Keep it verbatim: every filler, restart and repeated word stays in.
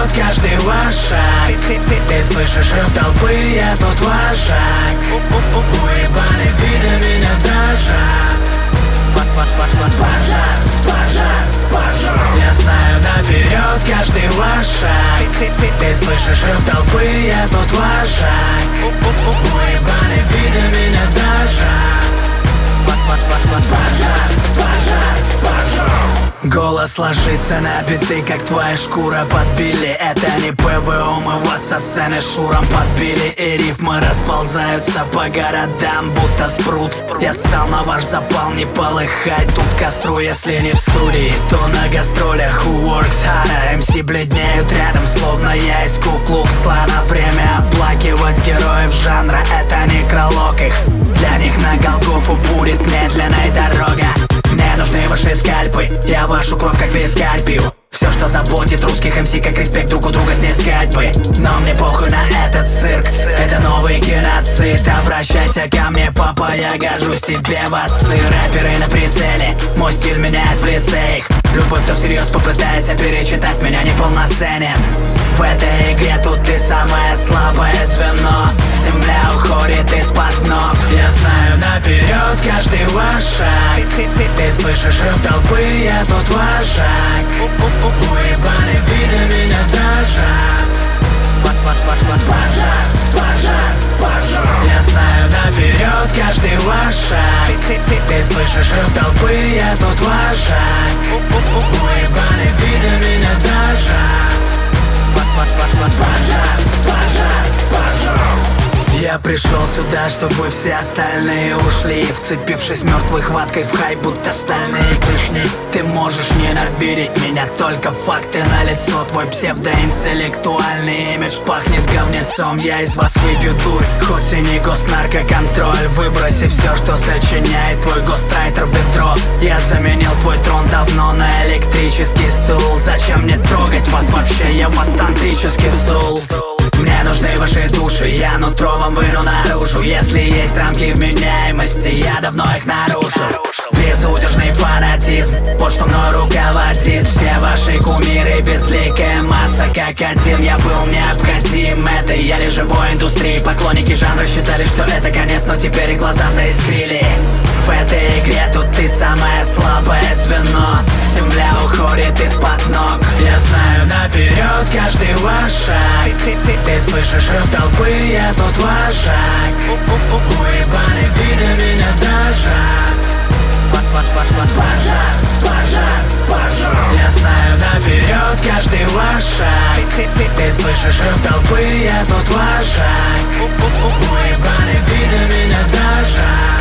наперед каждый ваш шаг. Ты слышишь рев толпы, я тут вожак. Уебаны видя меня дрожат. Пожар, пожар, пожар. Я знаю наперед каждый ваш шаг. Ты слышишь рев толпы, я тут вожак. Уебаны видя меня дрожат. Пожар, пожар, пожар. Голос ложится на биты, как твоя шкура подбили. Это не ПВО, мы вас со сцены шуром подбили. И рифмы расползаются по городам, будто спрут. Я ссал на ваш запал, не полыхать тут костру. Если не в студии, то на гастролях. Who works harder? эм си бледнеют рядом, словно я из Ку-Клукс-Клана. Время оплакивать героев жанра, это некролог их. Для них на Голгофу будет медленная дорога. Мне нужны ваши скальпы, я вашу кровь как вискарь пью. Все, что заботит русских эм си, как респект друг у друга снискать бы. Но мне похуй на этот цирк, это новый геноцид. Обращайся ко мне, папа, я гожусь тебе в отцы. Рэперы на прицеле, мой стиль меняет в лице их. Любой, кто всерьез попытается перечитать меня, неполноценен. В этой игре тут ты самое слабое звено. Земля уходит из-под ног. Я знаю наперед каждый ваш шаг. Ты слышишь рев толпы, я тут вожак. Уебаны видя меня дрожат. Пожар, пожар, пожар. Я знаю наперед каждый ваш шаг. Ты слышишь рев толпы, я тут вожак. Уебаны видя меня дрожат. Пожар, пожар, пожар. Я пришел сюда, чтобы все остальные ушли, вцепившись мертвой хваткой в хай, будто стальные клешни. Ты можешь ненавидеть меня, только факты налицо. Твой псевдоинтеллектуальный имидж пахнет говнецом. Я из вас выбью дурь, хоть и не госнаркоконтроль. Выброси все, что сочиняет твой гострайтер в ведро. Я заменил твой трон давно на электрический стул. Зачем мне трогать вас вообще, я вас тантрически вздул. Мне нужны ваши души, я нутро вам выну наружу. Если есть рамки вменяемости, я давно их нарушил. Безудержный фанатизм, вот что мной руководит. Все ваши кумиры, безликая масса как один. Я был необходим этой еле живой индустрии. Поклонники жанра считали, что это конец, но теперь их глаза заискрили. В этой игре тут ты самое слабое звено. Земля уходит из-под ног. Я знаю наперед каждый ваш шаг. Ты слышишь рев толпы, я тут вожак. Уебаны видя меня дрожат. Пожар, пожар, пожар. Я знаю наперед каждый ваш шаг. Ты слышишь рев толпы, я тут вожак. Уебаны видя меня дрожат.